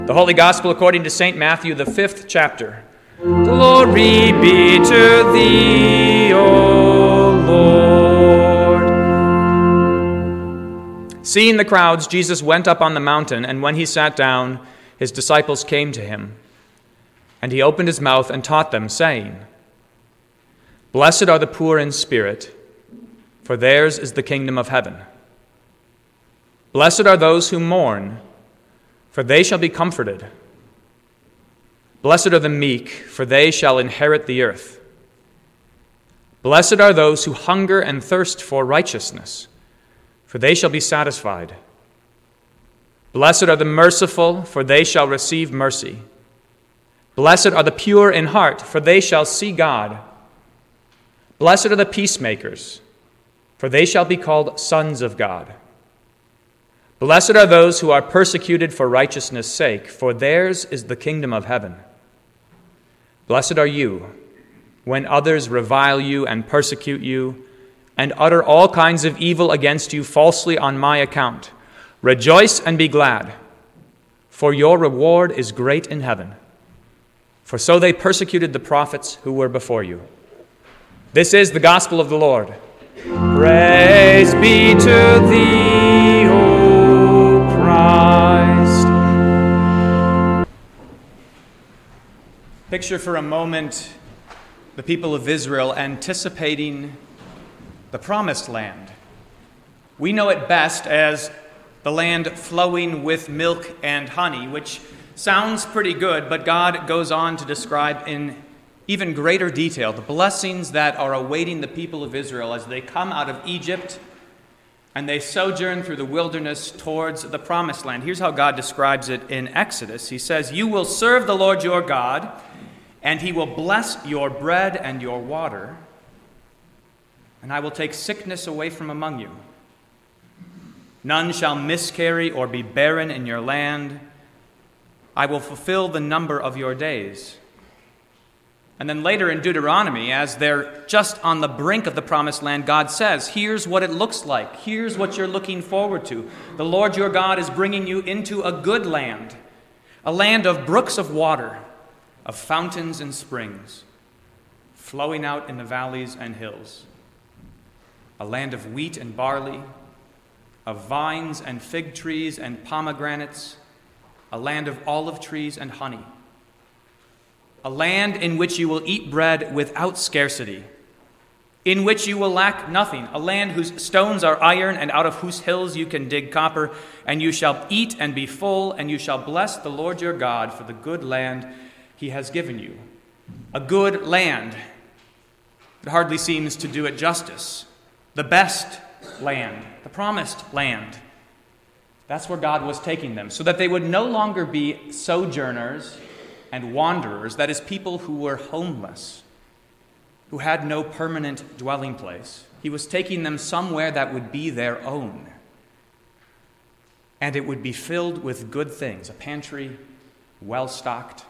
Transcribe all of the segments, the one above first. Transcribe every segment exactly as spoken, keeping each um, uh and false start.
The Holy Gospel according to Saint Matthew, the fifth chapter. Glory be to thee, O Lord. Seeing the crowds, Jesus went up on the mountain, and when he sat down, his disciples came to him. And he opened his mouth and taught them, saying, Blessed are the poor in spirit, for theirs is the kingdom of heaven. Blessed are those who mourn, for they shall be comforted. Blessed are the meek, for they shall inherit the earth. Blessed are those who hunger and thirst for righteousness, for they shall be satisfied. Blessed are the merciful, for they shall receive mercy. Blessed are the pure in heart, for they shall see God. Blessed are the peacemakers, for they shall be called sons of God. Blessed are those who are persecuted for righteousness' sake, for theirs is the kingdom of heaven. Blessed are you when others revile you and persecute you and utter all kinds of evil against you falsely on my account. Rejoice and be glad, for your reward is great in heaven. For so they persecuted the prophets who were before you. This is the gospel of the Lord. Praise be to thee, O Christ. Picture for a moment the people of Israel anticipating the promised land. We know it best as the land flowing with milk and honey, which sounds pretty good, but God goes on to describe in even greater detail the blessings that are awaiting the people of Israel as they come out of Egypt and they sojourn through the wilderness towards the promised land. Here's how God describes it in Exodus. He says, You will serve the Lord your God, and he will bless your bread and your water, and I will take sickness away from among you. None shall miscarry or be barren in your land. I will fulfill the number of your days. And then later in Deuteronomy, as they're just on the brink of the promised land, God says, here's what it looks like. Here's what you're looking forward to. The Lord your God is bringing you into a good land, a land of brooks of water, of fountains and springs, flowing out in the valleys and hills, a land of wheat and barley, of vines and fig trees and pomegranates, a land of olive trees and honey, a land in which you will eat bread without scarcity, in which you will lack nothing, a land whose stones are iron and out of whose hills you can dig copper, and you shall eat and be full, and you shall bless the Lord your God for the good land he has given you. A good land. It hardly seems to do it justice. The best land, the promised land. That's where God was taking them, so that they would no longer be sojourners and wanderers, that is, people who were homeless, who had no permanent dwelling place. He was taking them somewhere that would be their own, and it would be filled with good things, a pantry well-stocked,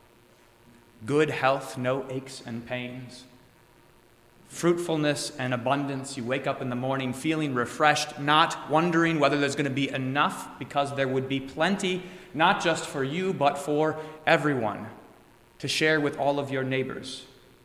good health, no aches and pains, fruitfulness and abundance. You wake up in the morning feeling refreshed, not wondering whether there's going to be enough, because there would be plenty, not just for you, but for everyone, to share with all of your neighbors.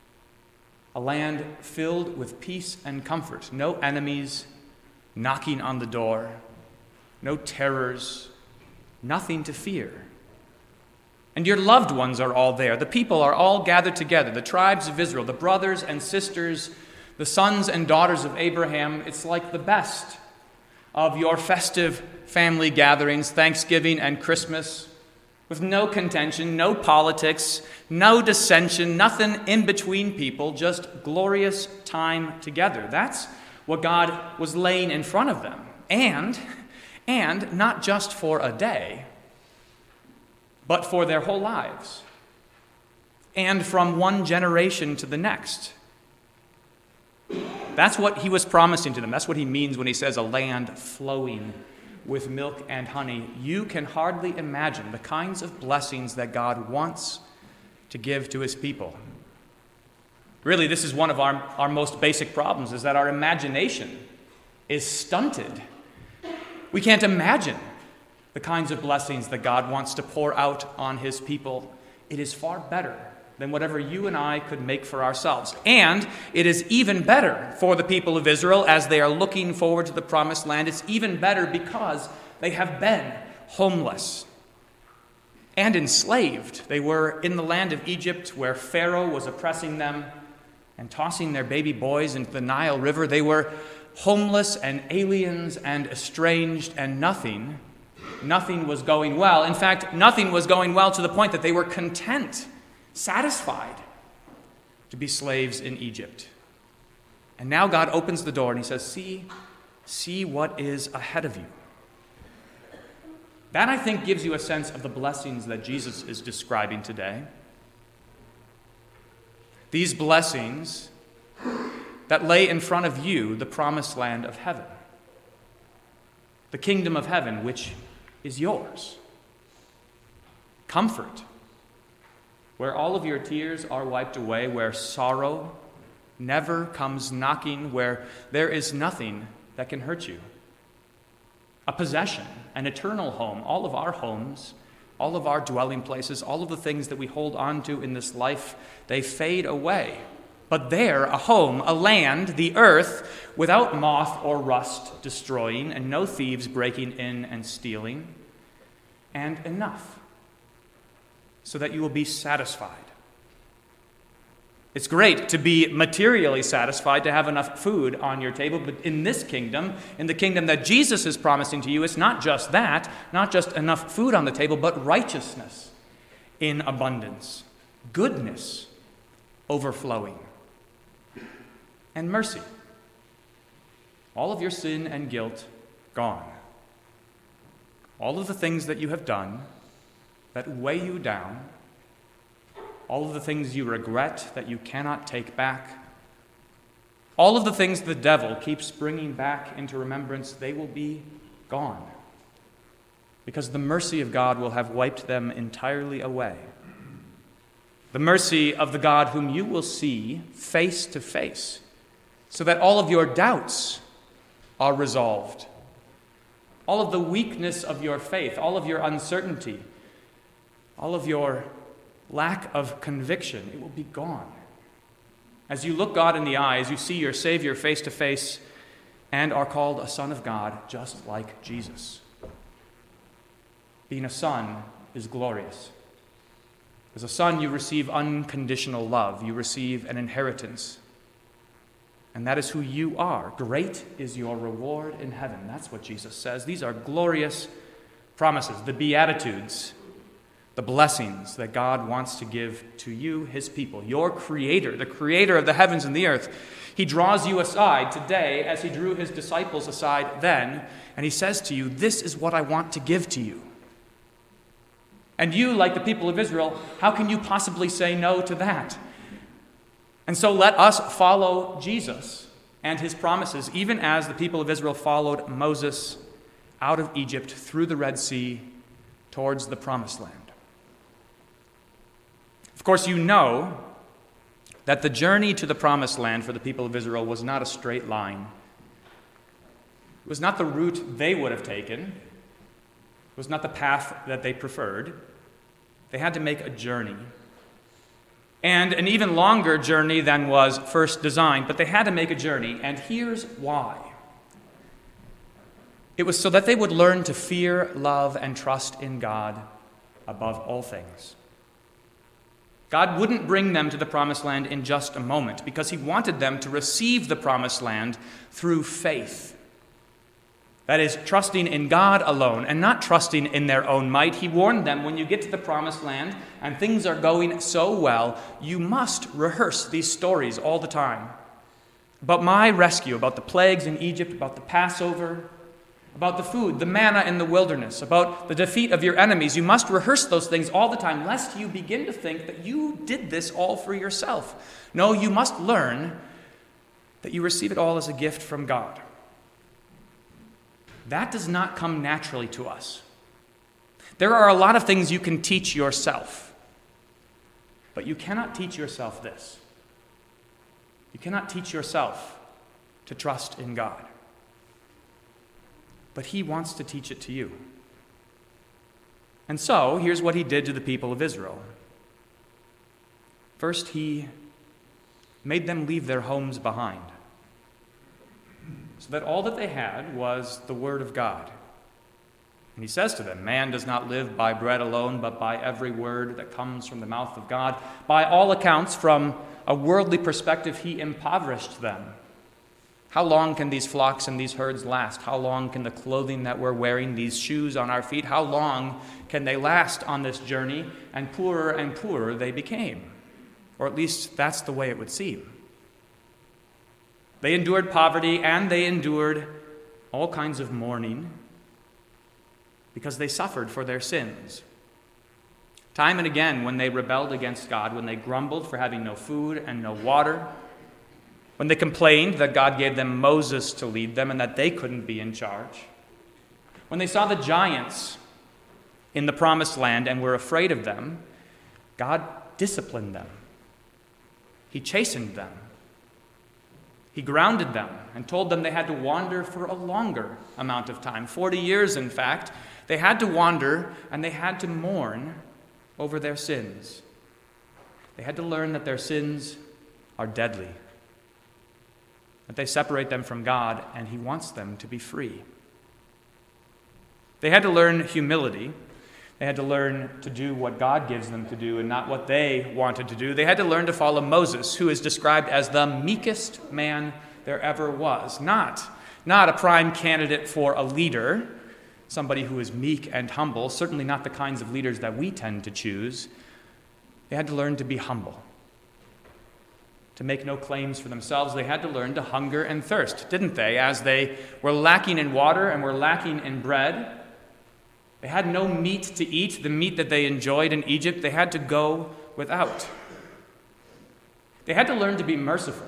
A land filled with peace and comfort, no enemies knocking on the door, no terrors, nothing to fear. And your loved ones are all there. The people are all gathered together, the tribes of Israel, the brothers and sisters, the sons and daughters of Abraham. It's like the best of your festive family gatherings, Thanksgiving and Christmas, with no contention, no politics, no dissension, nothing in between people, just glorious time together. That's what God was laying in front of them. And, and not just for a day, but for their whole lives, and from one generation to the next. That's what he was promising to them. That's what he means when he says a land flowing with milk and honey. You can hardly imagine the kinds of blessings that God wants to give to his people. Really, this is one of our, our most basic problems, is that our imagination is stunted. We can't imagine the kinds of blessings that God wants to pour out on his people, it is far better than whatever you and I could make for ourselves. And it is even better for the people of Israel as they are looking forward to the promised land. It's even better because they have been homeless and enslaved. They were in the land of Egypt where Pharaoh was oppressing them and tossing their baby boys into the Nile River. They were homeless and aliens and estranged, and nothing, nothing was going well. In fact, nothing was going well to the point that they were content, satisfied to be slaves in Egypt. And now God opens the door and he says, see, see what is ahead of you. That, I think, gives you a sense of the blessings that Jesus is describing today. These blessings that lay in front of you the promised land of heaven, the kingdom of heaven, which is yours. Comfort, where all of your tears are wiped away, where sorrow never comes knocking, where there is nothing that can hurt you. A possession, an eternal home, all of our homes, all of our dwelling places, all of the things that we hold on to in this life, they fade away. But there, a home, a land, the earth, without moth or rust destroying, and no thieves breaking in and stealing, and enough so that you will be satisfied. It's great to be materially satisfied, to have enough food on your table, but in this kingdom, in the kingdom that Jesus is promising to you, it's not just that, not just enough food on the table, but righteousness in abundance, goodness overflowing, and mercy. All of your sin and guilt gone. All of the things that you have done that weigh you down, all of the things you regret that you cannot take back, all of the things the devil keeps bringing back into remembrance, they will be gone, because the mercy of God will have wiped them entirely away. The mercy of the God whom you will see face to face, so that all of your doubts are resolved. All of the weakness of your faith, all of your uncertainty, all of your lack of conviction, it will be gone. As you look God in the eyes, you see your Savior face to face and are called a son of God, just like Jesus. Being a son is glorious. As a son, you receive unconditional love. You receive an inheritance. And that is who you are. Great is your reward in heaven. That's what Jesus says. These are glorious promises, the Beatitudes, the blessings that God wants to give to you, his people, your creator, the creator of the heavens and the earth. He draws you aside today as he drew his disciples aside then, and he says to you, this is what I want to give to you. And you, like the people of Israel, how can you possibly say no to that? And so let us follow Jesus and his promises, even as the people of Israel followed Moses out of Egypt through the Red Sea towards the promised land. Of course, you know that the journey to the promised land for the people of Israel was not a straight line. It was not the route they would have taken. It was not the path that they preferred. They had to make a journey. And an even longer journey than was first designed, but they had to make a journey, and here's why. It was so that they would learn to fear, love, and trust in God above all things. God wouldn't bring them to the promised land in just a moment, because he wanted them to receive the promised land through faith. That is, trusting in God alone and not trusting in their own might. He warned them, when you get to the promised land and things are going so well, you must rehearse these stories all the time. About my rescue, about the plagues in Egypt, about the Passover, about the food, the manna in the wilderness, about the defeat of your enemies. You must rehearse those things all the time, lest you begin to think that you did this all for yourself. No, you must learn that you receive it all as a gift from God. That does not come naturally to us. There are a lot of things you can teach yourself, but you cannot teach yourself this. You cannot teach yourself to trust in God. But he wants to teach it to you. And so, here's what he did to the people of Israel. First, he made them leave their homes behind, so that all that they had was the word of God. And he says to them, man does not live by bread alone, but by every word that comes from the mouth of God. By all accounts, from a worldly perspective, he impoverished them. How long can these flocks and these herds last? How long can the clothing that we're wearing, these shoes on our feet, how long can they last on this journey? And poorer and poorer they became. Or at least that's the way it would seem. They endured poverty and they endured all kinds of mourning because they suffered for their sins. Time and again, when they rebelled against God, when they grumbled for having no food and no water, when they complained that God gave them Moses to lead them and that they couldn't be in charge, when they saw the giants in the promised land and were afraid of them, God disciplined them. He chastened them. He grounded them and told them they had to wander for a longer amount of time, forty years in fact. They had to wander and they had to mourn over their sins. They had to learn that their sins are deadly, that they separate them from God, and he wants them to be free. They had to learn humility. They had to learn to do what God gives them to do and not what they wanted to do. They had to learn to follow Moses, who is described as the meekest man there ever was. Not, not a prime candidate for a leader, somebody who is meek and humble, certainly not the kinds of leaders that we tend to choose. They had to learn to be humble, to make no claims for themselves. They had to learn to hunger and thirst, didn't they? As they were lacking in water and were lacking in bread, they had no meat to eat, the meat that they enjoyed in Egypt. They had to go without. They had to learn to be merciful,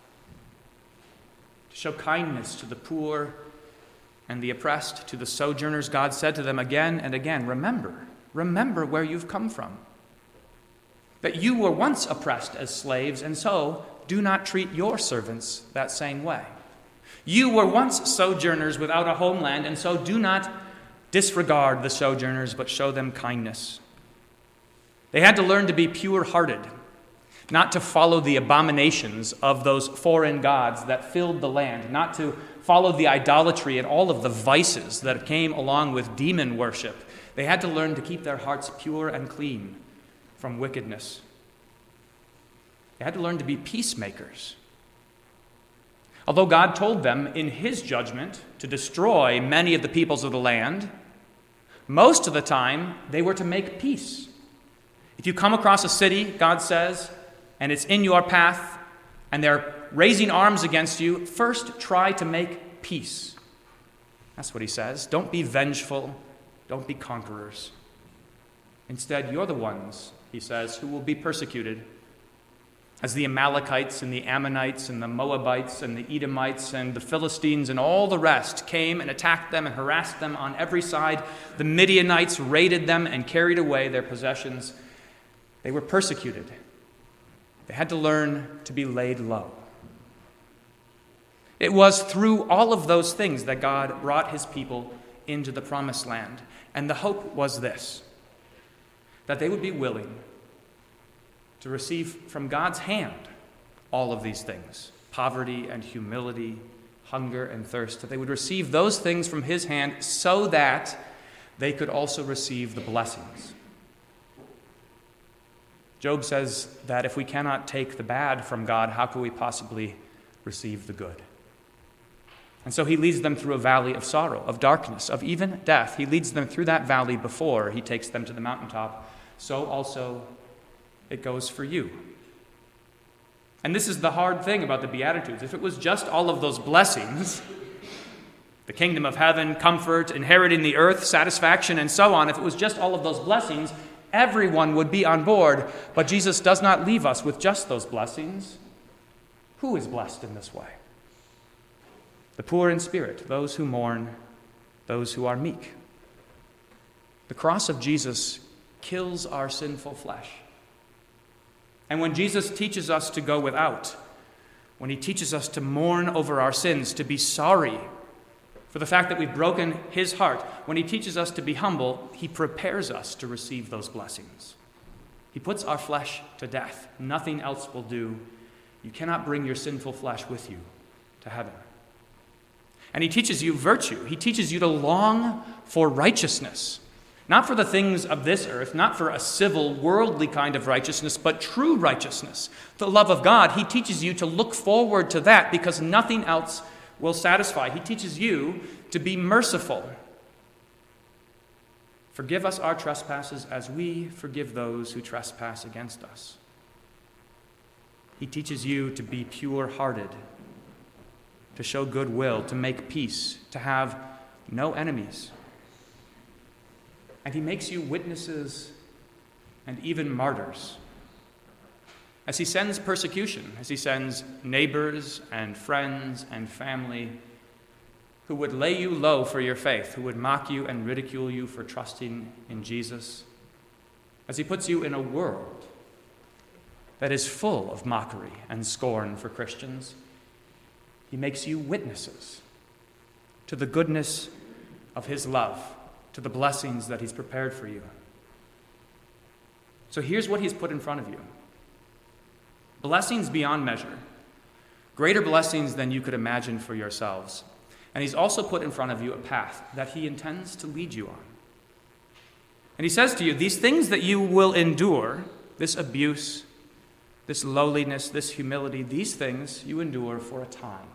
to show kindness to the poor and the oppressed, to the sojourners. God said to them again and again, remember, remember where you've come from, that you were once oppressed as slaves, and so do not treat your servants that same way. You were once sojourners without a homeland, and so do not disregard the sojourners, but show them kindness. They had to learn to be pure-hearted, not to follow the abominations of those foreign gods that filled the land, not to follow the idolatry and all of the vices that came along with demon worship. They had to learn to keep their hearts pure and clean from wickedness. They had to learn to be peacemakers. Although God told them in his judgment to destroy many of the peoples of the land, most of the time they were to make peace. If you come across a city, God says, and it's in your path, and they're raising arms against you, first try to make peace. That's what he says. Don't be vengeful. Don't be conquerors. Instead, you're the ones, he says, who will be persecuted. As the Amalekites and the Ammonites and the Moabites and the Edomites and the Philistines and all the rest came and attacked them and harassed them on every side, the Midianites raided them and carried away their possessions. They were persecuted. They had to learn to be laid low. It was through all of those things that God brought his people into the promised land. And the hope was this, that they would be willing to receive from God's hand all of these things, poverty and humility, hunger and thirst, that they would receive those things from his hand so that they could also receive the blessings. Job says that if we cannot take the bad from God, how could we possibly receive the good? And so he leads them through a valley of sorrow, of darkness, of even death. He leads them through that valley before he takes them to the mountaintop. So also it goes for you. And this is the hard thing about the Beatitudes. If it was just all of those blessings, the kingdom of heaven, comfort, inheriting the earth, satisfaction, and so on, if it was just all of those blessings, everyone would be on board. But Jesus does not leave us with just those blessings. Who is blessed in this way? The poor in spirit, those who mourn, those who are meek. The cross of Jesus kills our sinful flesh. And when Jesus teaches us to go without, when he teaches us to mourn over our sins, to be sorry for the fact that we've broken his heart. When he teaches us to be humble, he prepares us to receive those blessings. He puts our flesh to death. Nothing else will do. You cannot bring your sinful flesh with you to heaven. And he teaches you virtue. He teaches you to long for righteousness. Not for the things of this earth, not for a civil, worldly kind of righteousness, but true righteousness, the love of God. He teaches you to look forward to that because nothing else will satisfy. He teaches you to be merciful. Forgive us our trespasses as we forgive those who trespass against us. He teaches you to be pure-hearted, to show goodwill, to make peace, to have no enemies. And he makes you witnesses and even martyrs. As he sends persecution, as he sends neighbors and friends and family who would lay you low for your faith, who would mock you and ridicule you for trusting in Jesus, as he puts you in a world that is full of mockery and scorn for Christians, he makes you witnesses to the goodness of his love, to the blessings that he's prepared for you. So here's what he's put in front of you. Blessings beyond measure, greater blessings than you could imagine for yourselves. And he's also put in front of you a path that he intends to lead you on. And he says to you, these things that you will endure, this abuse, this lowliness, this humility, these things you endure for a time.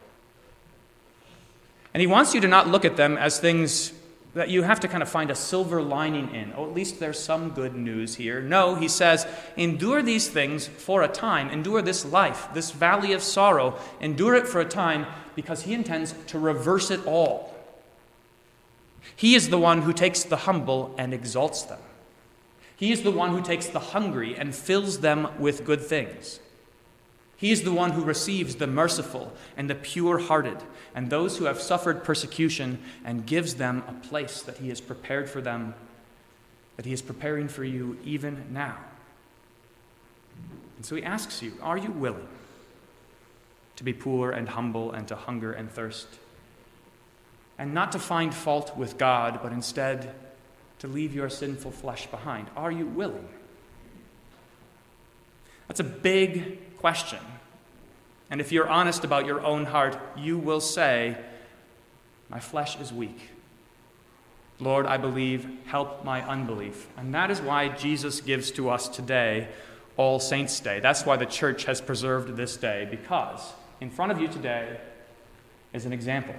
And he wants you to not look at them as things that you have to kind of find a silver lining in. Oh, at least there's some good news here. No, he says, endure these things for a time. Endure this life, this valley of sorrow. Endure it for a time because he intends to reverse it all. He is the one who takes the humble and exalts them. He is the one who takes the hungry and fills them with good things. He is the one who receives the merciful and the pure-hearted and those who have suffered persecution and gives them a place that he has prepared for them, that he is preparing for you even now. And so he asks you, are you willing to be poor and humble and to hunger and thirst? And not to find fault with God, but instead to leave your sinful flesh behind. Are you willing? That's a big question. And if you're honest about your own heart, you will say, my flesh is weak. Lord, I believe, help my unbelief. And that is why Jesus gives to us today All Saints' Day. That's why the church has preserved this day, because in front of you today is an example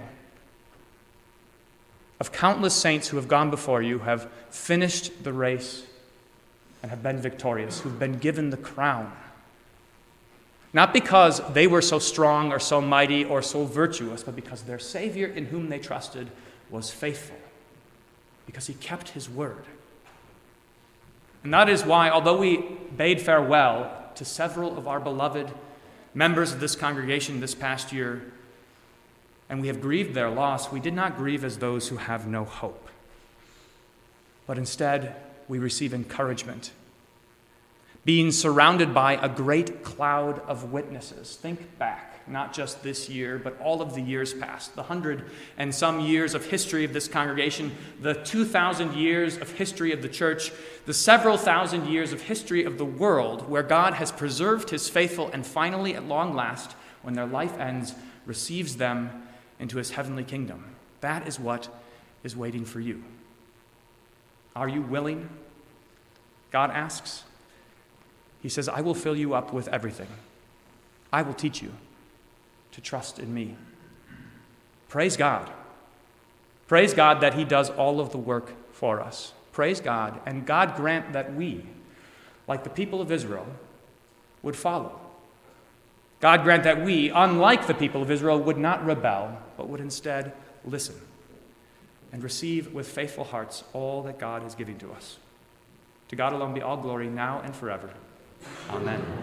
of countless saints who have gone before you, have finished the race, and have been victorious, who've been given the crown. Not because they were so strong or so mighty or so virtuous, but because their Savior in whom they trusted was faithful, because he kept his word. And that is why, although we bade farewell to several of our beloved members of this congregation this past year, and we have grieved their loss, we did not grieve as those who have no hope. But instead, we receive encouragement, being surrounded by a great cloud of witnesses. Think back, not just this year, but all of the years past, the hundred and some years of history of this congregation, the two thousand years of history of the church, the several thousand years of history of the world, where God has preserved his faithful and finally, at long last, when their life ends, receives them into his heavenly kingdom. That is what is waiting for you. Are you willing? God asks. He says, I will fill you up with everything. I will teach you to trust in me. Praise God. Praise God that he does all of the work for us. Praise God, and God grant that we, like the people of Israel, would follow. God grant that we, unlike the people of Israel, would not rebel, but would instead listen and receive with faithful hearts all that God is giving to us. To God alone be all glory now and forever. Amen.